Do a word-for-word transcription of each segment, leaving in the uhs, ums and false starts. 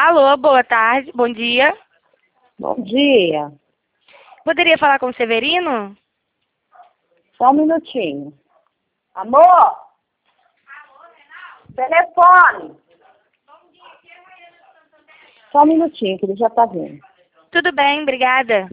Alô, boa tarde, bom dia. Bom dia. Poderia falar com o Severino? Só um minutinho. Amor! Telefone! Só um minutinho, que ele já tá vindo. Tudo bem, obrigada.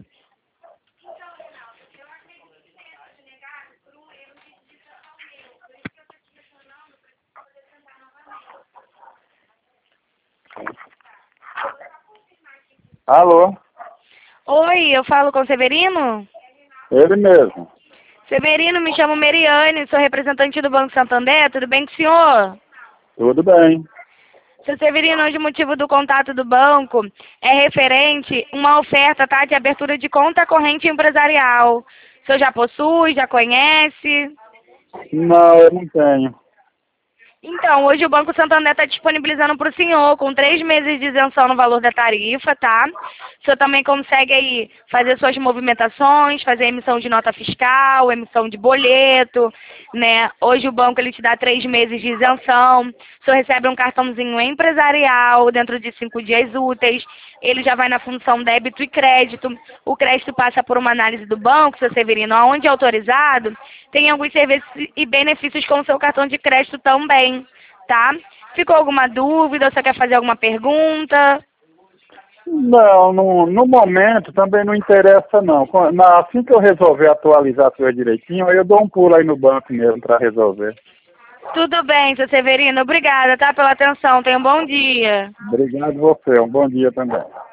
Alô? Oi, eu falo com o Severino? Ele mesmo. Severino, me chamo Meriane, sou representante do Banco Santander, tudo bem com o senhor? Tudo bem. Seu Severino, hoje o motivo do contato do banco é referente a uma oferta, tá, de abertura de conta corrente empresarial. O senhor já possui, já conhece? Não, eu não tenho. Então, hoje o Banco Santander está disponibilizando para o senhor com três meses de isenção no valor da tarifa, tá? O senhor também consegue aí fazer suas movimentações, fazer emissão de nota fiscal, emissão de boleto, né? Hoje o banco ele te dá três meses de isenção. O senhor recebe um cartãozinho empresarial dentro de cinco dias úteis. Ele já vai na função débito e crédito. O crédito passa por uma análise do banco, seu Severino, onde é autorizado, tem alguns serviços e benefícios com o seu cartão de crédito também, tá? Ficou alguma dúvida? Você quer fazer alguma pergunta? Não, no, no momento também não interessa não. Quan- na- Assim que eu resolver atualizar as coisas direitinho, aí eu dou um pulo aí no banco mesmo para resolver. Tudo bem, seu Severino. Obrigada, tá, pela atenção. Tenha um bom dia. Obrigado você, um bom dia também.